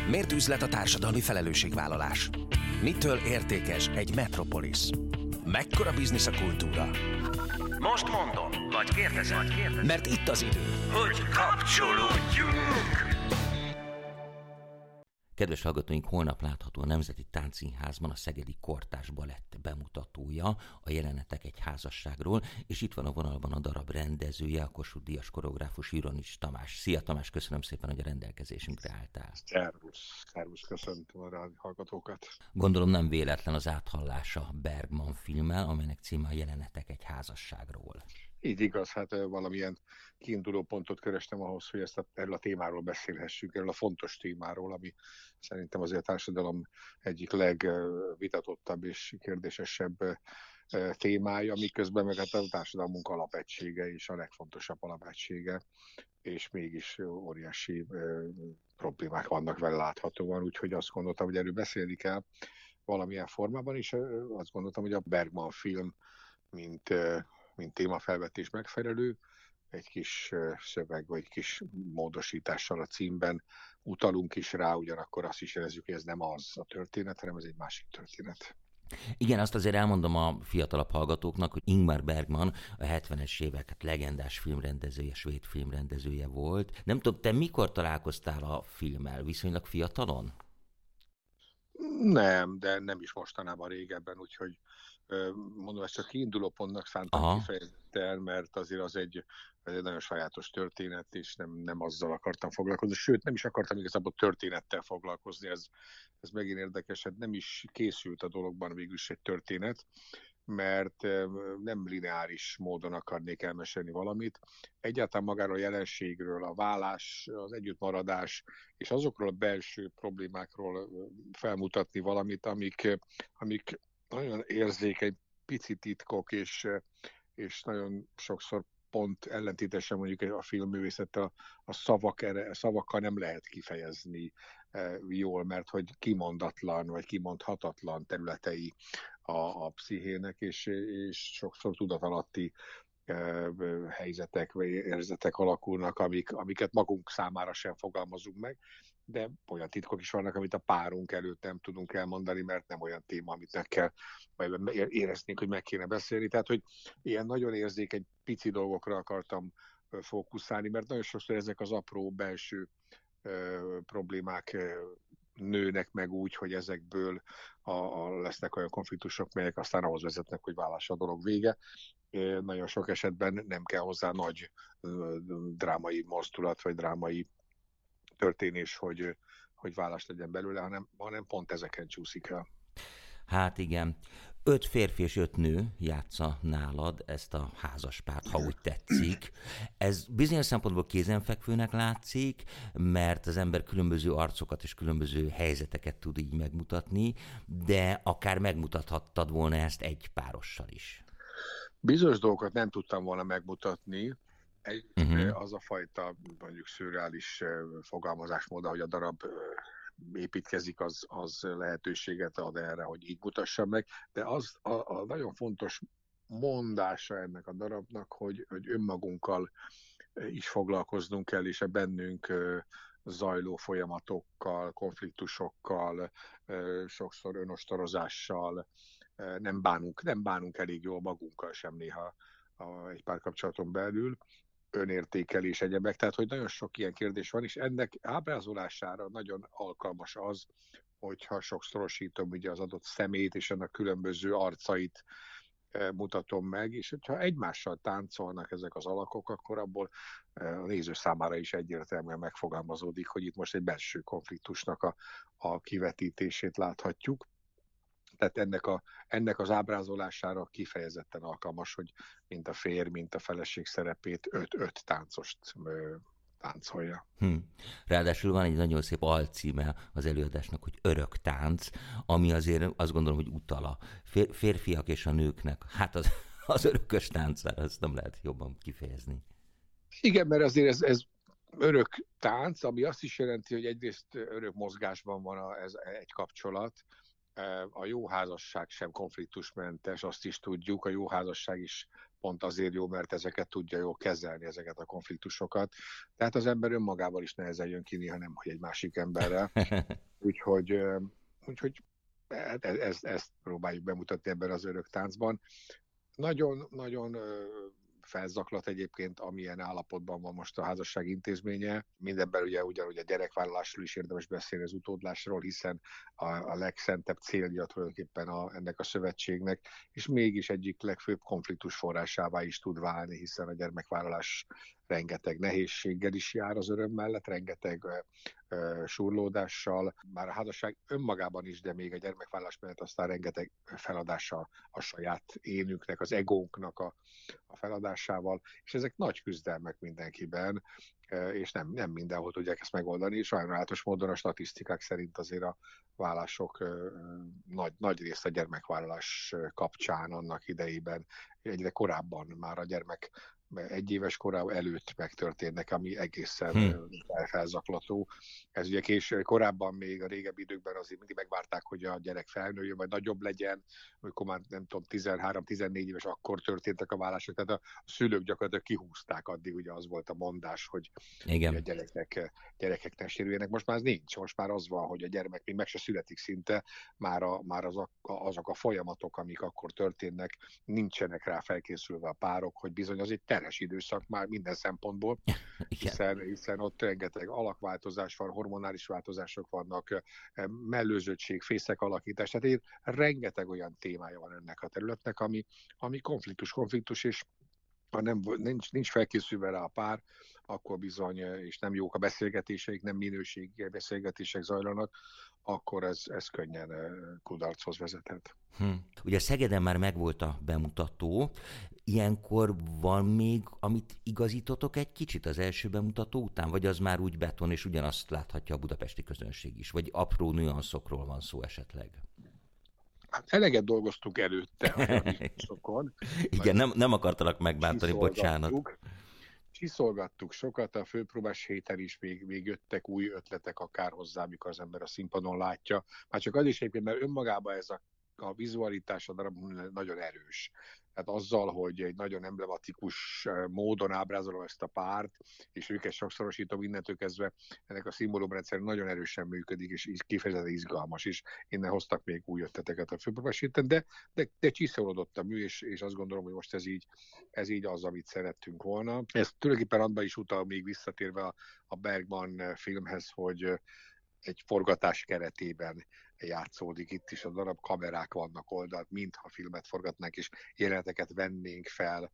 Miért üzlet a társadalmi felelősségvállalás? Mitől értékes egy metropolis? Mekkora biznisz a kultúra? Most mondom, vagy kérdezem. Mert itt az idő, Hogy kapcsolódjunk! Kedves hallgatóink, holnap látható a Nemzeti Táncszínházban a Szegedi Kortárs Balett bemutatója, a Jelenetek egy házasságról, és itt van a vonalban a darab rendezője, a Kossuth-díjas koreográfus Ironics Tamás. Szia Tamás, köszönöm szépen, hogy a rendelkezésünkre álltál. Szervusz, köszöntöm a hallgatókat. Gondolom nem véletlen az áthallása Bergman filmmel, amelynek címe a Jelenetek egy házasságról. Így igaz, hát valamilyen kiinduló pontot kerestem ahhoz, hogy erről a témáról beszélhessünk, erről a fontos témáról, ami szerintem azért a társadalom egyik legvitatottabb és kérdésesebb témája, miközben meg hát a társadalmunk alapegysége és a legfontosabb alapegysége, és mégis óriási problémák vannak vele láthatóan, úgyhogy azt gondoltam, hogy erről beszélni kell valamilyen formában, és azt gondoltam, hogy a Bergman film, mint témafelvetés megfelelő, egy kis szöveg vagy egy kis módosítással a címben utalunk is rá, ugyanakkor azt is érezzük, hogy ez nem az a történet, hanem ez egy másik történet. Igen, azt azért elmondom a fiatalabb hallgatóknak, hogy Ingmar Bergman a 70-es évek legendás filmrendezője, svéd filmrendezője volt. Nem tudom, te mikor találkoztál a filmmel? Viszonylag fiatalon? Nem, de nem is mostanában, régebben, úgyhogy mondom, ezt csak kiinduló pontnak szántam kifejezetten, mert azért az egy nagyon sajátos történet, és nem azzal akartam foglalkozni, sőt, nem is akartam igazából történettel foglalkozni, ez megint érdekes, hát nem is készült a dologban végül is egy történet, mert nem lineáris módon akarnék elmesélni valamit. Egyáltalán magáról a jelenségről, a vállás, az együttmaradás, és azokról a belső problémákról felmutatni valamit, amik nagyon érzékeny, pici titkok, és nagyon sokszor pont ellentétesen mondjuk a filmművészettel a szavakkal nem lehet kifejezni jól, mert hogy kimondatlan vagy kimondhatatlan területei a pszichének, és sokszor tudatalatti helyzetek vagy érzetek alakulnak, amiket magunk számára sem fogalmazunk meg, de olyan titkok is vannak, amit a párunk előtt nem tudunk elmondani, mert nem olyan téma, amit meg kell, vagy éreznénk, hogy meg kéne beszélni. Tehát, hogy ilyen nagyon érzékeny, pici dolgokra akartam fókuszálni, mert nagyon sokszor ezek az apró belső problémák nőnek meg úgy, hogy ezekből lesznek olyan konfliktusok, melyek aztán ahhoz vezetnek, hogy válass a dolog vége. Nagyon sok esetben nem kell hozzá nagy drámai mozdulat, vagy drámai történés, hogy válasz legyen belőle, hanem pont ezeken csúszik el. Hát igen. 5 férfi és 5 nő játsza nálad ezt a házaspárt, ha úgy tetszik. Ez bizonyos szempontból kézenfekvőnek látszik, mert az ember különböző arcokat és különböző helyzeteket tud így megmutatni, de akár megmutathattad volna ezt egy párossal is. Bizonyos dolgokat nem tudtam volna megmutatni. Az a fajta, mondjuk szürreális fogalmazásmód, hogy a darab építkezik, az lehetőséget ad erre, hogy így mutassam meg, de az a nagyon fontos mondása ennek a darabnak, hogy önmagunkkal is foglalkoznunk kell, és a bennünk zajló folyamatokkal, konfliktusokkal, sokszor önostorozással nem bánunk elég jól magunkkal sem néha egy párkapcsolaton belül, önértékelés, egyebek, tehát hogy nagyon sok ilyen kérdés van, és ennek ábrázolására nagyon alkalmas az, hogyha sokszorosítom ugye az adott szemét, és annak különböző arcait mutatom meg, és hogyha egymással táncolnak ezek az alakok, akkor abból a néző számára is egyértelműen megfogalmazódik, hogy itt most egy belső konfliktusnak a kivetítését láthatjuk. Tehát ennek az ábrázolására kifejezetten alkalmas, hogy mint a férj, mint a feleség szerepét 5 táncost táncolja. Ráadásul van egy nagyon szép alcíme az előadásnak, hogy Örök tánc, ami azért azt gondolom, hogy utal a férfiak és a nőknek. Hát az örökös táncára, azt nem lehet jobban kifejezni. Igen, mert azért ez örök tánc, ami azt is jelenti, hogy egyrészt örök mozgásban van ez egy kapcsolat, A jó házasság sem konfliktusmentes, azt is tudjuk, a jó házasság is pont azért jó, mert ezeket tudja jól kezelni, ezeket a konfliktusokat. Tehát az ember önmagával is nehezen jön ki, néha nem, hogy egy másik emberrel. Úgyhogy ezt próbáljuk bemutatni ebben az örök táncban. Nagyon felzaklat egyébként, amilyen állapotban van most a házasság intézménye. Mindebben ugye ugyanúgy a gyerekvállalásról is érdemes beszélni, az utódlásról, hiszen a legszentebb célja tulajdonképpen ennek a szövetségnek, és mégis egyik legfőbb konfliktus forrásává is tud válni, hiszen a gyermekvállalás rengeteg nehézséggel is jár az öröm mellett, rengeteg surlódással, már a házasság önmagában is, de még a gyermekvállalás mellett aztán rengeteg feladása a saját énünknek, az egónknak a feladásával, és ezek nagy küzdelmek mindenkiben, és nem mindenhol tudják ezt megoldani. Sajnálatos módon a statisztikák szerint azért a vállások nagy részt a gyermekvállalás kapcsán annak idejében, egyre korábban már a gyermek egyéves korában előtt megtörténnek, ami egészen felzaklató. Ez ugye korábban még a régebbi időkben azért mindig megvárták, hogy a gyerek felnőjön, vagy nagyobb legyen, amikor már nem tudom, 13-14 éves akkor történtek a vállások, tehát a szülők gyakorlatilag kihúzták addig, ugye az volt a mondás, hogy a gyerekek ne sérüljenek. Most már ez nincs, most már az van, hogy a gyermek még meg se születik szinte, már azok a folyamatok, amik akkor történnek, nincsenek rá felkészülve a párok, hogy bizony az egy terhes időszak már minden szempontból, hiszen ott rengeteg alakváltozás van, hormonális változások vannak, mellőzöttség, fészek alakítás, tehát rengeteg olyan témája van ennek a területnek, ami konfliktus, és ha nincs felkészülve rá a pár, akkor bizony, és nem jók a beszélgetéseik, nem minőségi beszélgetések zajlanak, akkor ez könnyen kudarchoz vezethet. Ugye Szegeden már megvolt a bemutató, ilyenkor van még, amit igazítotok egy kicsit az első bemutató után, vagy az már úgy beton, és ugyanazt láthatja a budapesti közönség is, vagy apró nüanszokról van szó esetleg? Hát eleget dolgoztunk előtte a biztosokon. Igen, nem akartalak megbántani, bocsánat. Csiszolgattuk sokat, a főpróbás héten is még jöttek új ötletek akár hozzá, amikor az ember a színpadon látja. Már csak az is egyébként, mert önmagában ez a vizualitás a darab nagyon erős. Tehát azzal, hogy egy nagyon emblematikus módon ábrázolom ezt a párt, és őket sokszorosítom, innentől kezdve ennek a szimbólumrendszer nagyon erősen működik, és kifejezetten izgalmas is. Innen hoztak még új ötleteket a főpróbás héten, de csiszolódott a mű, és azt gondolom, hogy most ez így az, amit szerettünk volna. Ez tulajdonképpen abban is utal még visszatérve a Bergman filmhez, hogy egy forgatás keretében játszódik itt is, a darab kamerák vannak oldalt, mintha filmet forgatnánk, és jeleneteket vennénk fel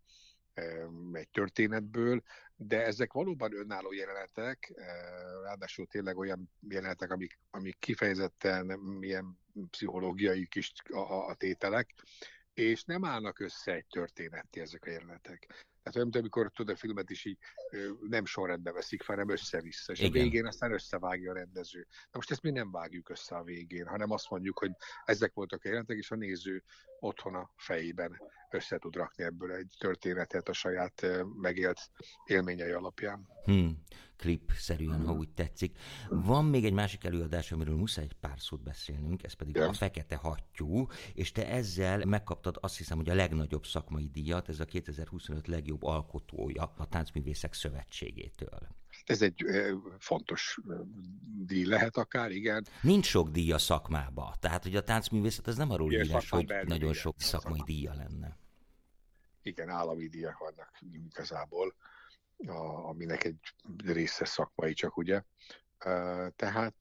egy történetből, de ezek valóban önálló jelenetek, ráadásul tényleg olyan jelenetek, amik kifejezetten ilyen pszichológiai kis a tételek, és nem állnak össze egy történetté ezek a jelenetek. Tehát olyan, amikor a filmet is így nem sorrendben veszik fel, hanem össze-vissza. És igen. A végén aztán összevágja a rendező. Na most ezt mi nem vágjuk össze a végén, hanem azt mondjuk, hogy ezek voltak a jelenetek, és a néző otthon a fejében össze tud rakni ebből egy történetet a saját megélt élményei alapján. Klip-szerűen, ha úgy tetszik. Van még egy másik előadás, amiről muszáj egy pár szót beszélnünk, ez pedig a Fekete Hattyú, és te ezzel megkaptad azt hiszem, hogy a legnagyobb szakmai díjat, ez a 2025 legjobb alkotója a Táncművészek Szövetségétől. Ez egy fontos díj lehet akár, igen. Nincs sok díj a szakmába, tehát hogy a táncművészet ez nem arról híres, hogy nagyon sok szakmai díja lenne. Igen, állami díjak vannak igazából, aminek egy része szakmai csak, ugye. Tehát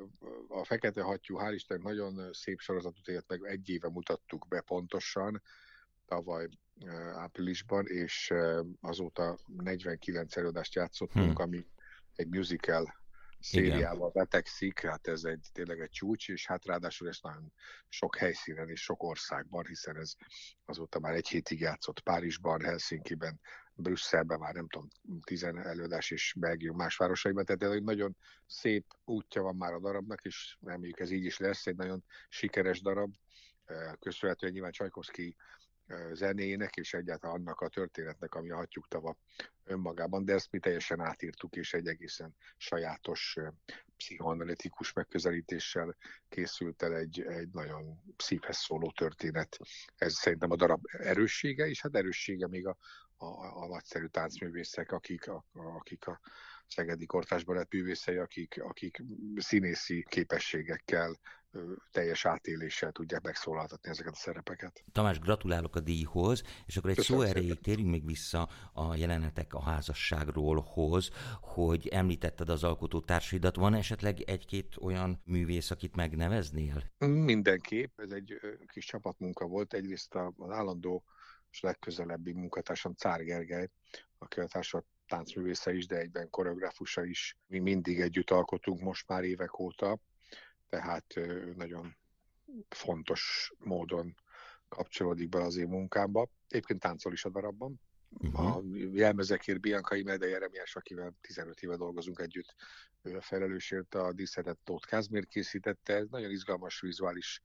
a Fekete Hattyú, hál' Isten, nagyon szép sorozatot élt meg, egy éve mutattuk be pontosan, tavaly áprilisban, és azóta 49 előadást játszottunk, ami egy musical szériával vetekszik, hát ez tényleg egy csúcs, és hát ráadásul ez nagyon sok helyszínen és sok országban, hiszen ez azóta már egy hétig játszott Párizsban, Helsinkiben, Brüsszelben, már nem tudom, 10 előadás és Belgium más városaiban, tehát egy nagyon szép útja van már a darabnak, és reméljük ez így is lesz, egy nagyon sikeres darab, köszönhetően nyilván Csajkovszky zenének, és egyáltalán annak a történetnek, ami a Hattyúk-tava önmagában, de ezt mi teljesen átírtuk, és egy egészen sajátos pszichoanalitikus megközelítéssel készült el egy nagyon szívhez szóló történet. Ez szerintem a darab erőssége, és hát erőssége még a nagyszerű táncművészek, akik a Szegedi Kortárs Balett művészei, akik színészi képességekkel, teljes átéléssel tudják megszólaltatni ezeket a szerepeket. Tamás, gratulálok a díjhoz, és akkor egy szó erejéig térjünk még vissza a Jelenetek a házasságrólhoz, hogy említetted az alkotótársaidat. Van esetleg egy-két olyan művész, akit megneveznél? Mindenképp, ez egy kis csapatmunka volt. Egyrészt az állandó és legközelebbi munkatársam Czár Gergely, aki a társulat táncművésze is, de egyben koreográfusa is. Mi mindig együtt alkotunk most már évek óta, tehát nagyon fontos módon kapcsolódik be az én munkámba. Egyébként táncol is a darabban. A jelmezekért Bianca Imede Jeremiás, akivel 15 éve dolgozunk együtt, ő a felelősért, a díszetet Tóth Kázmér készítette. Ez nagyon izgalmas vizuális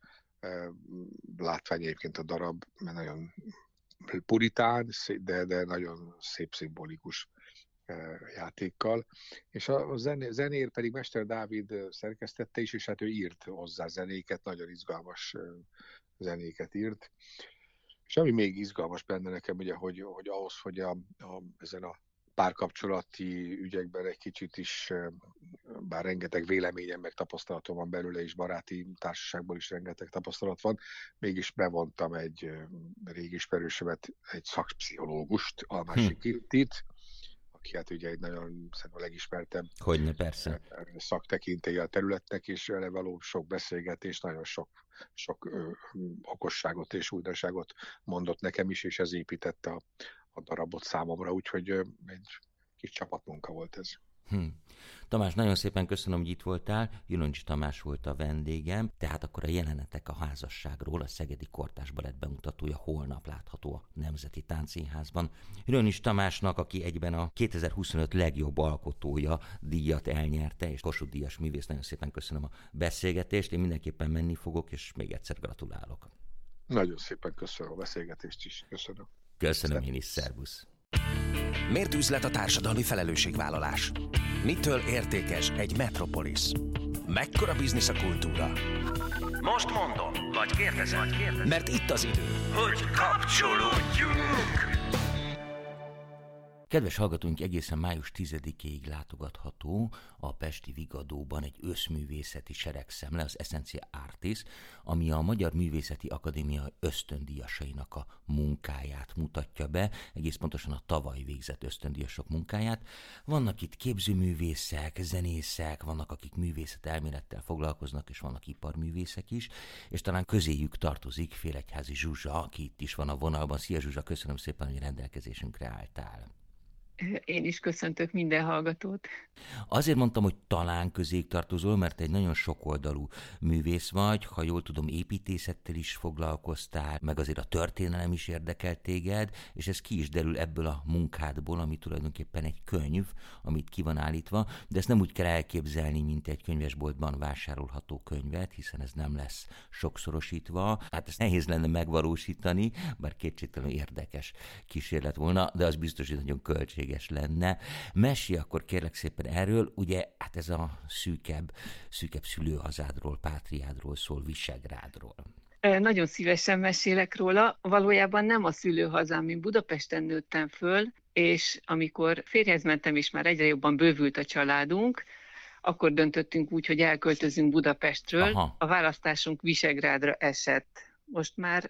látvány egyébként a darab, mert nagyon puritán, de nagyon szép szimbolikus játékkal. És a zenér pedig Mester Dávid szerkesztette is, és hát ő írt hozzá zenéket, nagyon izgalmas zenéket írt. És ami még izgalmas benne nekem, ugye, hogy ahhoz, hogy ezen a párkapcsolati ügyekben egy kicsit is, bár rengeteg véleményem meg tapasztalatom van belőle, és baráti társaságból is rengeteg tapasztalat van, mégis bevontam egy régi ismerősömet, egy szakpszichológust, Almási Kittit, aki hát ugye egy nagyon szerintem a legismertebb szaktekintélye a területnek, és vele való sok beszélgetés, nagyon sok okosságot és újdonságot mondott nekem is, és ez építette a darabot számomra, úgyhogy egy kis csapatmunka volt ez. Tamás, nagyon szépen köszönöm, hogy itt voltál. Jülöncsi Tamás volt a vendégem, tehát akkor a Jelenetek a házasságról, a Szegedi Kortárs Balett bemutatója holnap látható a Nemzeti Táncszínházban. Jülöncsi Tamásnak, aki egyben a 2025 legjobb alkotója díjat elnyerte, és Kossuth díjas művész, nagyon szépen köszönöm a beszélgetést. Én mindenképpen menni fogok, és még egyszer gratulálok. Nagyon szépen köszönöm a beszélgetést is. Köszönöm. Köszönöm én is, szervusz. Miért üzlet a társadalmi felelősségvállalás? Mitől értékes egy metropolis? Mekkora biznisz a kultúra? Most mondom, vagy kérdezem. Mert itt az idő, Hogy kapcsolódjunk! Kedves hallgatóink, egészen május 10-ig látogatható a pesti Vigadóban egy összművészeti seregszemle, az Essentia Artis, ami a Magyar Művészeti Akadémia ösztöndíjasainak a munkáját mutatja be, egész pontosan a tavaly végzett ösztöndíjasok munkáját. Vannak itt képzőművészek, zenészek, vannak, akik művészetelmélettel foglalkoznak, és vannak iparművészek is, és talán közéjük tartozik Félegyházi Zsuzsa, aki itt is van a vonalban. Szia Zsuzsa, köszönöm szépen, hogy rendelkezésünkre álltál. Én is köszöntök minden hallgatót. Azért mondtam, hogy talán közéig tartozol, mert egy nagyon sokoldalú művész vagy, ha jól tudom, építészettel is foglalkoztál, meg azért a történelem is érdekelt téged, és ez ki is derül ebből a munkádból, ami tulajdonképpen egy könyv, amit ki van állítva, de ezt nem úgy kell elképzelni, mint egy könyvesboltban vásárolható könyvet, hiszen ez nem lesz sokszorosítva. Hát ezt nehéz lenne megvalósítani, bár kétségtelenül érdekes kísérlet volna, de az biztos, hogy nagyon költséges lenne. Mesélj akkor kérlek szépen erről, ugye hát ez a szűkebb szülőhazádról, pátriádról szól, Visegrádról. Nagyon szívesen mesélek róla. Valójában nem a szülőhazám, én Budapesten nőttem föl, és amikor férjhez mentem, és már egyre jobban bővült a családunk, akkor döntöttünk úgy, hogy elköltözünk Budapestről. Aha. A választásunk Visegrádra esett. Most már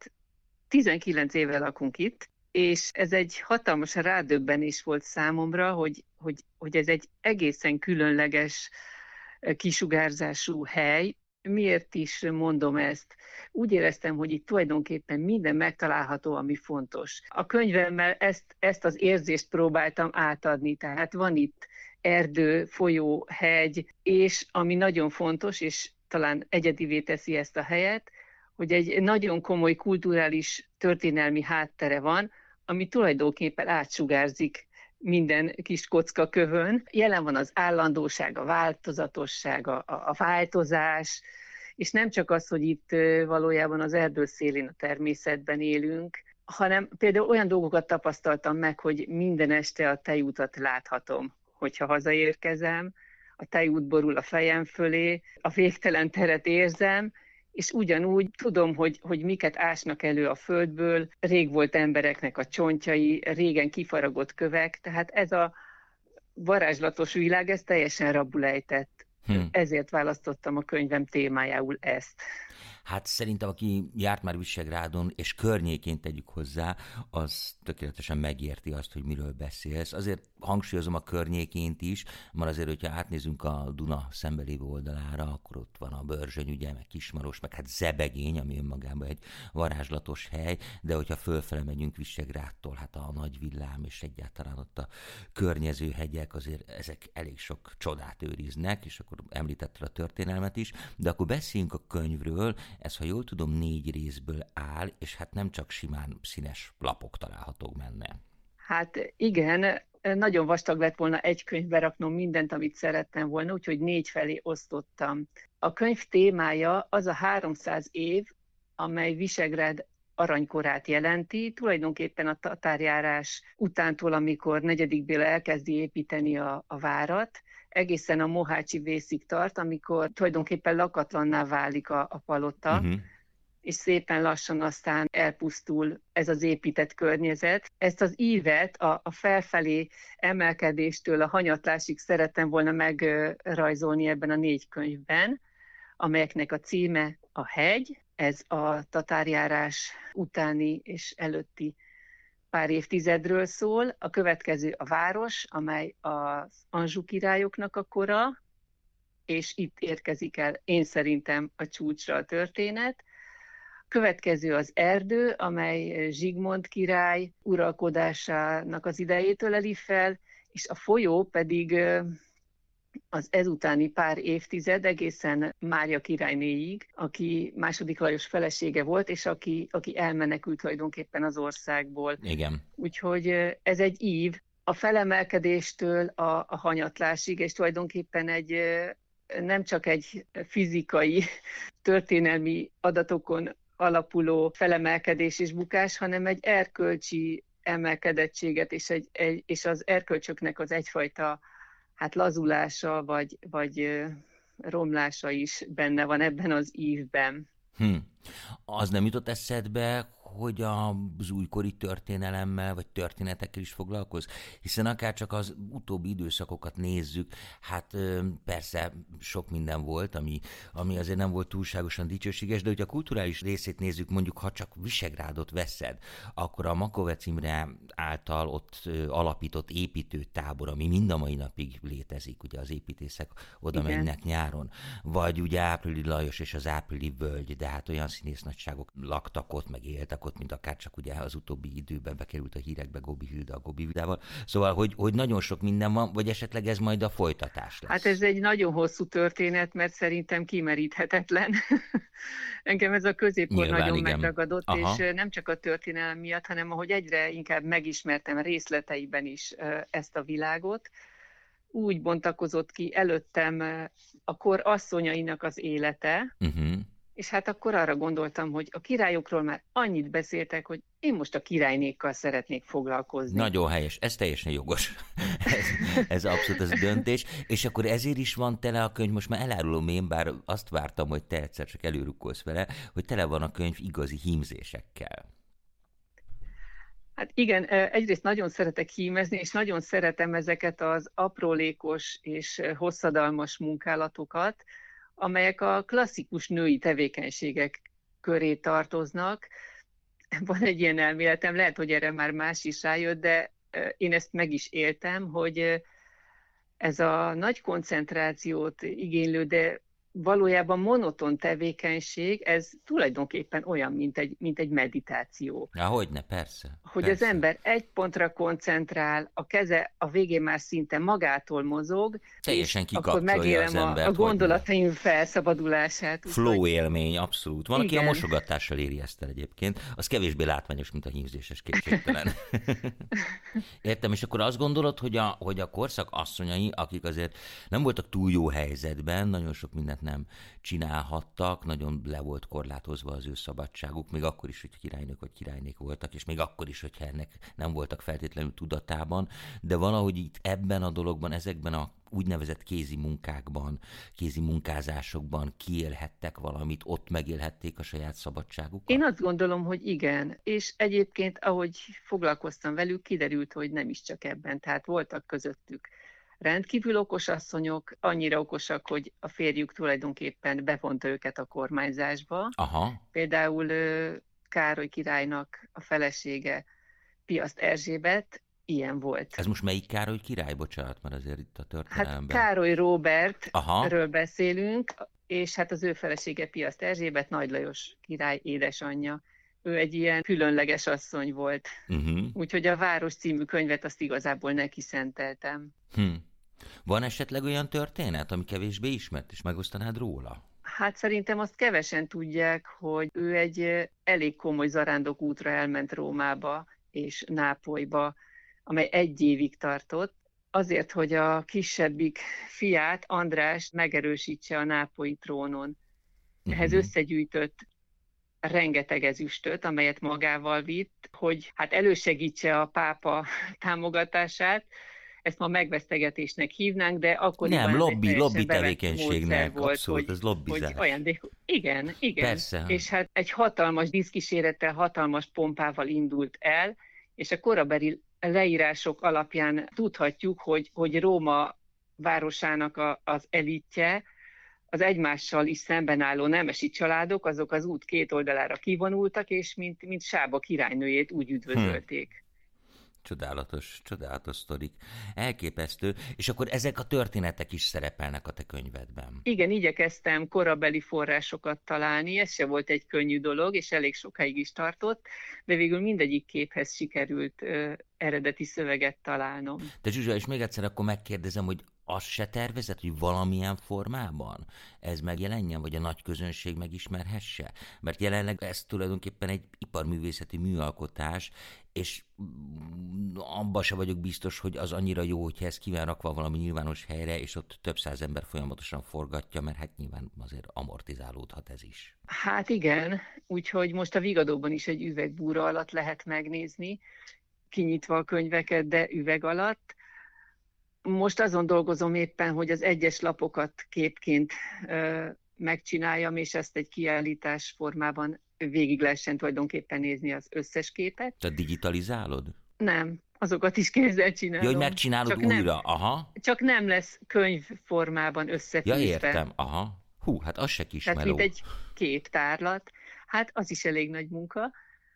19 éve lakunk itt, és ez egy hatalmas rádöbbenés volt számomra, hogy ez egy egészen különleges kisugárzású hely. Miért is mondom ezt? Úgy éreztem, hogy itt tulajdonképpen minden megtalálható, ami fontos. A könyvemmel ezt az érzést próbáltam átadni, tehát van itt erdő, folyó, hegy, és ami nagyon fontos, és talán egyedivé teszi ezt a helyet, hogy egy nagyon komoly kulturális, történelmi háttere van, ami tulajdonképpen átsugárzik minden kis kockakövön. Jelen van az állandóság, a változatosság, a változás, És nem csak az, hogy itt valójában az erdő szélén a természetben élünk, hanem például olyan dolgokat tapasztaltam meg, hogy minden este a tejútat láthatom, hogyha hazaérkezem, a tejút borul a fejem fölé, a végtelen teret érzem, és ugyanúgy tudom, hogy miket ásnak elő a földből, rég volt embereknek a csontjai, régen kifaragott kövek, tehát ez a varázslatos világ, ez teljesen rabul ejtett. Ezért választottam a könyvem témájául ezt. Hát szerintem, aki járt már Visegrádon, és környékén tegyük hozzá, az tökéletesen megérti azt, hogy miről beszélsz. Azért hangsúlyozom a környéként is, mert azért, hogyha átnézünk a Duna szembelévő oldalára, akkor ott van a Börzsöny, ugye, meg Kismaros, meg hát Zebegény, ami önmagában egy varázslatos hely, de hogyha fölfele megyünk Visegrádtól, hát a Nagy Villám és egyáltalán ott a környező hegyek, azért ezek elég sok csodát őriznek, és akkor említetted a történelmet is, de akkor beszéljünk a könyvről. Ez, ha jól tudom, 4 részből áll, és hát nem csak simán színes lapok találhatók benne. Hát igen, nagyon vastag lett volna egy könyvbe raknom mindent, amit szerettem volna, úgyhogy 4 felé osztottam. A könyv témája az a 300 év, amely Visegrád aranykorát jelenti, tulajdonképpen a tatárjárás utántól, amikor 4. Béla elkezdi építeni a várat, egészen a Mohácsi vészig tart, amikor tulajdonképpen lakatlanná válik a palota, és szépen lassan aztán elpusztul ez az épített környezet. Ezt az ívet a felfelé emelkedéstől a hanyatlásig szerettem volna megrajzolni ebben a 4 könyvben, amelyeknek a címe a Hegy, ez a tatárjárás utáni és előtti pár évtizedről szól. A következő a Város, amely az Anjou királyoknak a kora, és itt érkezik el én szerintem a csúcsra a történet. Következő az Erdő, amely Zsigmond király uralkodásának az idejétől öleli fel, és a folyó pedig az ezutáni pár évtized egészen Mária királynéig, aki II. Lajos felesége volt, és aki elmenekült tulajdonképpen az országból. Igen. Úgyhogy ez egy ív a felemelkedéstől a hanyatlásig, és tulajdonképpen nem csak egy fizikai, történelmi adatokon alapuló felemelkedés és bukás, hanem egy erkölcsi emelkedettséget, és az erkölcsöknek az egyfajta lazulása, vagy romlása is benne van ebben az ívben. Az nem jutott eszedbe, hogy az újkori történelemmel, vagy történetekkel is foglalkoz? Hiszen akár csak az utóbbi időszakokat nézzük, hát persze sok minden volt, ami azért nem volt túlságosan dicsőséges, de hogyha a kulturális részét nézzük, mondjuk ha csak Visegrádot veszed, akkor a Makovec Imre által ott alapított építőtábor, ami mind a mai napig létezik, ugye az építészek oda mennek nyáron, vagy ugye Áprili Lajos és az Áprili völgy, de hát olyan színésznagyságok laktak ott, meg éltek ott, mint akár csak ugye az utóbbi időben bekerült a hírekbe Góbi Hilda a Góbi Vidával. Szóval, hogy nagyon sok minden van, vagy esetleg ez majd a folytatás lesz? Hát ez egy nagyon hosszú történet, mert szerintem kimeríthetetlen. Engem ez a középkor nyilván, nagyon megragadott, és nem csak a történelem miatt, hanem ahogy egyre inkább megismertem részleteiben is ezt a világot, úgy bontakozott ki előttem a kor asszonyainak az élete, és hát akkor arra gondoltam, hogy a királyokról már annyit beszéltek, hogy én most a királynékkal szeretnék foglalkozni. Nagyon helyes, ez teljesen jogos. ez abszolút az döntés. És akkor ezért is van tele a könyv, most már elárulom én, bár azt vártam, hogy te egyszer csak előrukkolsz vele, hogy tele van a könyv igazi hímzésekkel. Hát igen, egyrészt nagyon szeretek hímezni, és nagyon szeretem ezeket az aprólékos és hosszadalmas munkálatokat, amelyek a klasszikus női tevékenységek köré tartoznak. Van egy ilyen elméletem, lehet, hogy erre már más is rájött, de én ezt meg is éltem, hogy ez a nagy koncentrációt igénylő, de valójában monoton tevékenység, ez tulajdonképpen olyan, mint egy meditáció. Hogyne, persze. Hogy persze. Az ember egy pontra koncentrál, a keze a végén már szinte magától mozog, teljesen és akkor megélem a gondolataim felszabadulását. Flow élmény, abszolút. Van, aki a mosogatással éri ezt el egyébként, az kevésbé látványos, mint a hímzéses, kétségtelen. Értem, és akkor azt gondolod, hogy a korszak asszonyai, akik azért nem voltak túl jó helyzetben, nagyon sok mindent mindent nem csinálhattak, nagyon le volt korlátozva az ő szabadságuk, még akkor is, hogy királynők vagy királynék voltak, és még akkor is, hogyha ennek nem voltak feltétlenül tudatában, de valahogy itt ebben a dologban, ezekben a úgynevezett kézi munkákban, kézi munkázásokban kiélhettek valamit, ott megélhették a saját szabadságukat? Én azt gondolom, hogy igen, és egyébként, ahogy foglalkoztam velük, kiderült, hogy nem is csak ebben, tehát voltak közöttük rendkívül okos asszonyok, annyira okosak, hogy a férjük tulajdonképpen bevonta őket a kormányzásba. Aha. Például Károly királynak a felesége, Piast Erzsébet, ilyen volt. Ez most melyik Károly király? Bocsánat, mert azért itt a történelemben. Hát Károly Róbertről beszélünk, és hát az ő felesége Piast Erzsébet, Nagy Lajos király édesanyja. Ő egy ilyen különleges asszony volt. Úgyhogy a Város című könyvet azt igazából neki szenteltem. Van esetleg olyan történet, ami kevésbé ismert, és megosztanád róla? Hát szerintem azt kevesen tudják, hogy ő egy elég komoly zarándokútra elment Rómába és Nápolyba, amely 1 évig tartott, azért, hogy a kisebbik fiát, Andrást megerősítse a nápolyi trónon. Ehhez összegyűjtött rengeteg ezüstöt, amelyet magával vitt, hogy hát elősegítse a pápa támogatását. Ezt ma megvesztegetésnek hívnánk, de akkor nem, lobby tevékenységnek, volt, abszolút, ez lobbizás. Igen. Persze. És hát egy hatalmas díszkísérettel, hatalmas pompával indult el, és a korabeli leírások alapján tudhatjuk, hogy Róma városának az elitje, az egymással is szemben álló nemesi családok, azok az út 2 oldalára kivonultak, és mint Sába királynőjét úgy üdvözölték. Csodálatos sztorik. Elképesztő. És akkor ezek a történetek is szerepelnek a te könyvedben. Igen, igyekeztem korabeli forrásokat találni, ez se volt egy könnyű dolog, és elég sokáig is tartott, de végül mindegyik képhez sikerült eredeti szöveget találnom. De Zsuzsa, és még egyszer akkor megkérdezem, hogy azt se tervezed, hogy valamilyen formában ez megjelenjen, vagy a nagy közönség megismerhesse? Mert jelenleg ez tulajdonképpen egy iparművészeti műalkotás, és abban se vagyok biztos, hogy az annyira jó, hogyha ez ki van rakva valami nyilvános helyre, és ott több száz ember folyamatosan forgatja, mert hát nyilván azért amortizálódhat ez is. Hát igen, úgyhogy most a Vigadóban is egy üvegbúra alatt lehet megnézni, kinyitva a könyveket, de üveg alatt. Most azon dolgozom éppen, hogy az egyes lapokat képként megcsináljam, és ezt egy kiállítás formában végig lehessen tulajdonképpen nézni az összes képet. Te digitalizálod? Nem, azokat is kézzel csinálom. Ja, hogy megcsinálod csak újra, nem, aha. Csak nem lesz könyvformában összefűzve. Ja, értem, aha. Hú, hát az se kismeló. Tehát mint egy képtárlat. Hát az is elég nagy munka.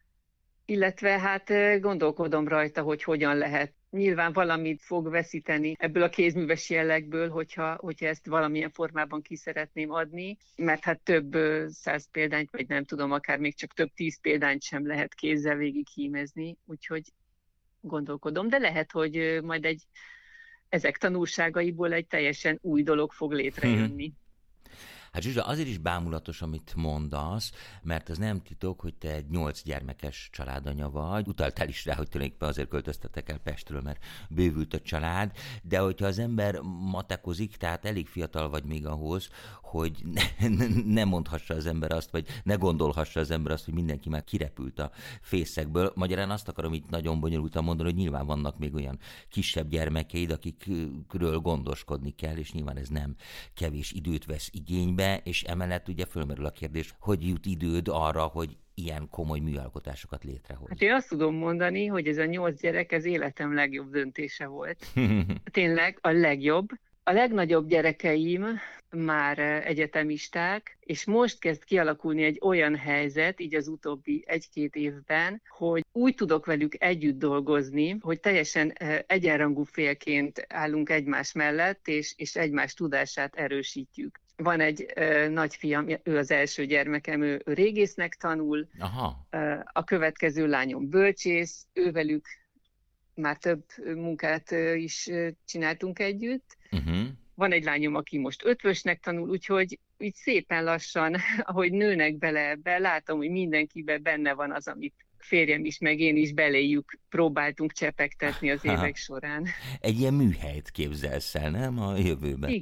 Illetve hát gondolkodom rajta, hogy hogyan lehet. Nyilván valamit fog veszíteni ebből a kézműves jellegből, hogyha ezt valamilyen formában ki szeretném adni, mert hát több 100 példányt, vagy nem tudom, akár még csak több 10 példányt sem lehet kézzel végig hímezni, úgyhogy gondolkodom, de lehet, hogy majd ezek tanulságaiból egy teljesen új dolog fog létrejönni. Hát Zsuzsa, azért is bámulatos, amit mondasz, mert az nem titok, hogy te egy 8 gyermekes családanya vagy. Utaltál is rá, hogy tulajdonképpen azért költöztetek el Pestről, mert bővült a család, de hogyha az ember matekozik, tehát elég fiatal vagy még ahhoz, hogy ne mondhassa az ember azt, vagy ne gondolhassa az ember azt, hogy mindenki már kirepült a fészekből. Magyarán azt akarom itt nagyon bonyolultan mondani, hogy nyilván vannak még olyan kisebb gyermekeid, akikről gondoskodni kell, és nyilván ez nem kevés időt vesz igénybe, és emellett ugye fölmerül a kérdés, hogy jut időd arra, hogy ilyen komoly műalkotásokat létrehoz. Hát én azt tudom mondani, hogy ez a 8 gyerek, ez életem legjobb döntése volt. Tényleg a legjobb. A legnagyobb gyerekeim már egyetemisták, és most kezd kialakulni egy olyan helyzet, így az utóbbi 1-2 évben, hogy úgy tudok velük együtt dolgozni, hogy teljesen egyenrangú félként állunk egymás mellett, és egymás tudását erősítjük. Van egy nagyfiam, ő az első gyermekem, ő régésznek tanul. Aha. A következő lányom bölcsész, ővelük már több munkát is csináltunk együtt. Van egy lányom, aki most ötvösnek tanul, úgyhogy így szépen lassan, ahogy nőnek bele ebbe, látom, hogy mindenkiben benne van az, amit férjem is, meg én is beléjük próbáltunk csepegtetni az évek során. Egy ilyen műhelyt képzelsz el, nem, a jövőben? Igen.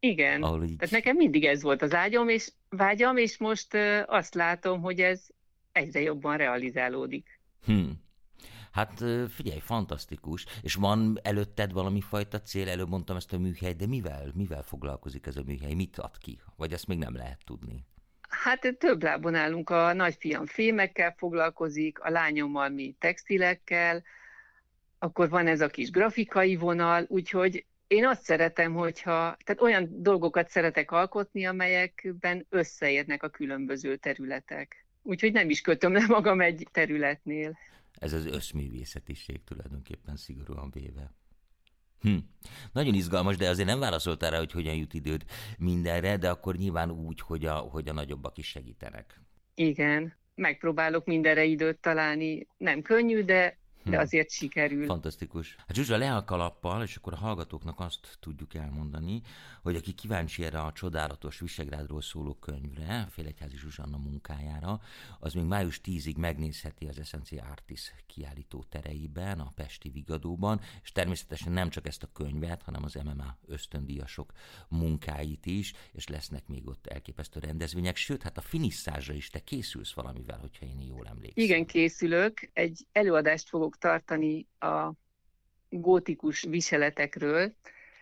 Igen, tehát nekem mindig ez volt az vágyam, és most azt látom, hogy ez egyre jobban realizálódik. Hát figyelj, fantasztikus. És van előtted valami fajta cél? Előbb mondtam ezt a műhelyt, de mivel foglalkozik ez a műhely? Mit ad ki? Vagy ezt még nem lehet tudni? Hát több lábon állunk. A nagyfiam fémekkel foglalkozik, a lányommal mi textilekkel, akkor van ez a kis grafikai vonal, úgyhogy én azt szeretem, tehát olyan dolgokat szeretek alkotni, amelyekben összeérnek a különböző területek. Úgyhogy nem is kötöm le magam egy területnél. Ez az összművészetiség tulajdonképpen szigorúan véve. Nagyon izgalmas, de azért nem válaszoltál rá, hogy hogyan jut időd mindenre, de akkor nyilván úgy, hogy a nagyobbak is segítenek. Igen, megpróbálok mindenre időt találni. Nem könnyű, de azért sikerül. Fantasztikus. Hát Zsuzsa, le a kalappal, és akkor a hallgatóknak azt tudjuk elmondani, hogy aki kíváncsi erre a csodálatos Visegrádról szóló könyvre, Félegyházi Zsuzsanna munkájára, az még május 10-ig megnézheti az Essencia Artis kiállító tereiben, a Pesti Vigadóban, és természetesen nem csak ezt a könyvet, hanem az MMA ösztöndíjasok munkáit is, és lesznek még ott elképesztő rendezvények, sőt, hát a finisszázsra is te készülsz valamivel, hogyha én jól emlékszem. Igen, készülök. Egy előadást fogok tartani a gótikus viseletekről,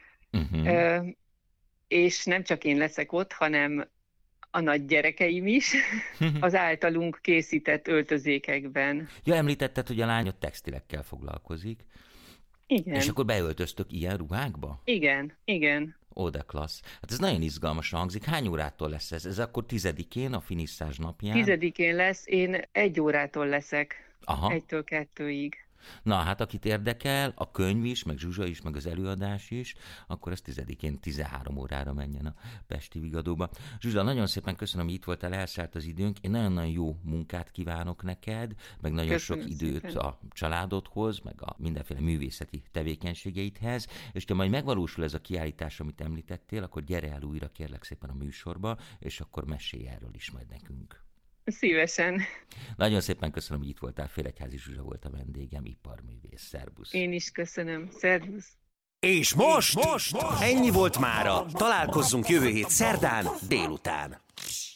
és nem csak én leszek ott, hanem a nagy gyerekeim is az általunk készített öltözékekben. Ja, említetted, hogy a lányod textilekkel foglalkozik. Igen. És akkor beöltöztök ilyen ruhákba? Igen. Ó, de klassz. Hát ez nagyon izgalmasan hangzik. Hány órától lesz ez? Ez akkor 10-én, a finisszázs napján? 10-én lesz, én 1 órától leszek. Aha. 1-től 2-ig. Na, hát akit érdekel, a könyv is, meg Zsuzsa is, meg az előadás is, akkor ez 10-én 13 órára menjen a Pesti Vigadóba. Zsuzsa, nagyon szépen köszönöm, hogy itt voltál, elszállt az időnk. Én nagyon-nagyon jó munkát kívánok neked, meg nagyon köszönöm sok időt szépen a családodhoz, meg a mindenféle művészeti tevékenységeidhez, és ha majd megvalósul ez a kiállítás, amit említettél, akkor gyere el újra, kérlek szépen, a műsorba, és akkor mesélj erről is majd nekünk. Szívesen. Nagyon szépen köszönöm, hogy itt voltál. Félegyházi Zsuzsa volt a vendégem, iparművész. Szerbusz. Én is köszönöm. Szervusz. És most ennyi volt mára. Találkozzunk jövő hét szerdán délután.